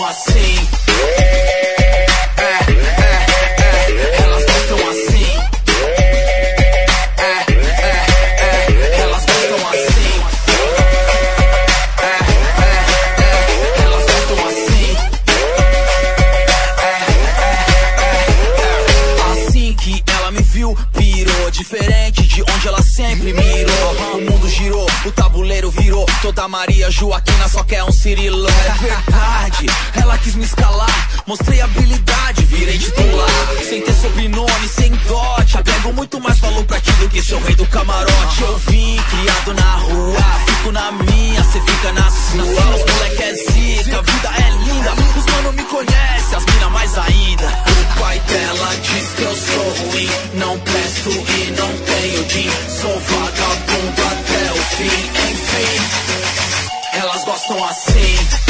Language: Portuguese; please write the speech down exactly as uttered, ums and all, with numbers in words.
assim. É, é, é, elas gostam assim. É, é, é, elas gostam assim. É, é, é, elas gostam assim. É, é, é, assim que ela me viu, pirou, diferente de onde ela sempre mirou. O mundo girou, o tabuleiro virou. Toda Maria Joaquina só quer um Cirilo. É verdade, ela quis me escalar. Mostrei habilidade, virei titular. Sem ter sobrenome, sem dote. Agrego muito mais valor pra ti do que seu rei do camarote. Eu vim, criado na rua, fico na minha, cê fica na sua. Os moleque é zica, a vida é linda. Os mano me conhecem, as mina mais ainda. O pai dela diz que eu sou ruim, não presto e não tenho din. Sou vagabundo até o fim, enfim. Elas gostam assim.